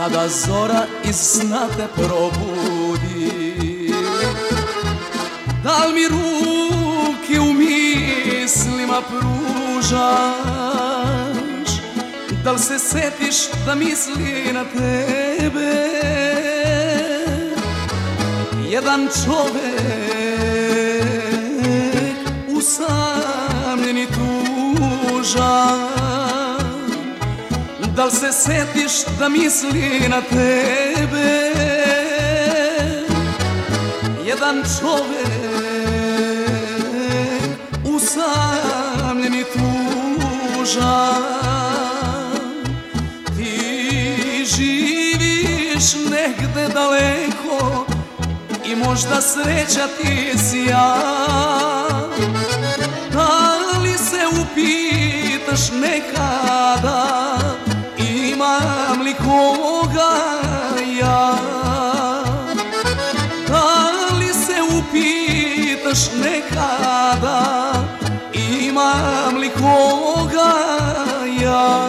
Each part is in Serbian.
kada zora iz sna te probudi. Da li mi ruke u mislima pružaš, da li se setiš da misli na tebe jedan čovek usamljen i tužan? Da li se setiš da misli na tebe jedan čovek usamljen i tužan? Ti živiš negde daleko i možda sreća ti sja. Da li se upitaš nekada imam li koga ja? Da li se upitaš nekada imam li koga ja?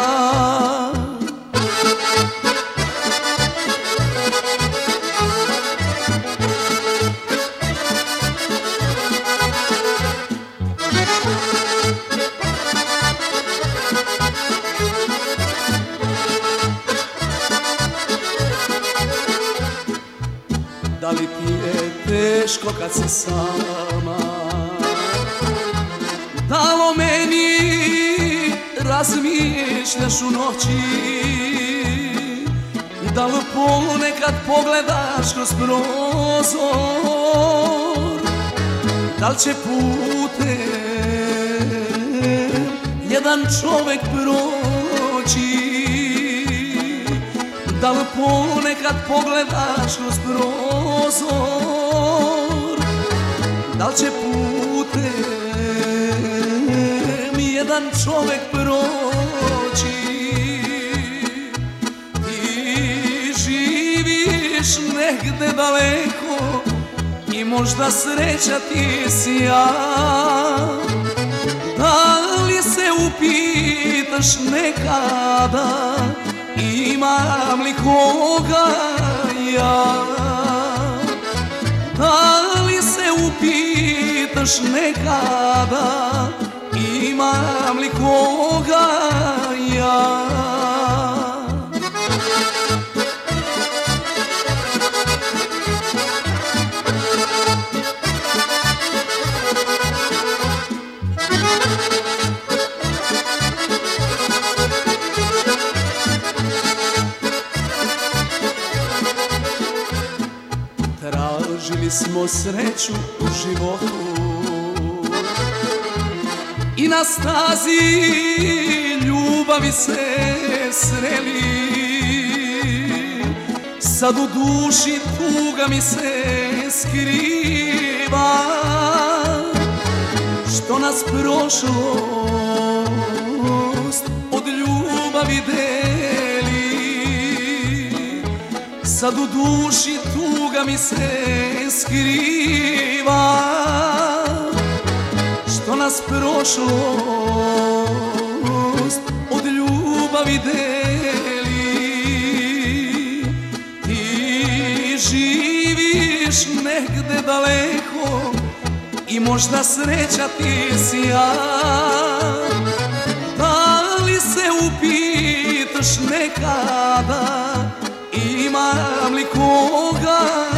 Da li ti je teško kad si sama? Da li o meni razmišljaš u noći? Da li ponekad pogledaš kroz prozor? Da li će putem jedan čovek proći? Da li ponekad pogledaš kroz prozor? Da li će putem jedan čovek proći? Ti živiš negde daleko i možda sreća ti sja. Da li se upitaš nekada imam li koga ja? Da li se upitaš nekada imam li koga ja? Tražili smo sreću u životu i na stazi ljubavi se sreli. Sad u duši tuga mi se skriva, što nas prošlost od ljubavi deli. Sad u duši tuga mi se skriva, što nas prošlost od ljubavi deli. Ti živiš negde daleko i možda sreća ti sja. Da li se upitaš nekada imam li koga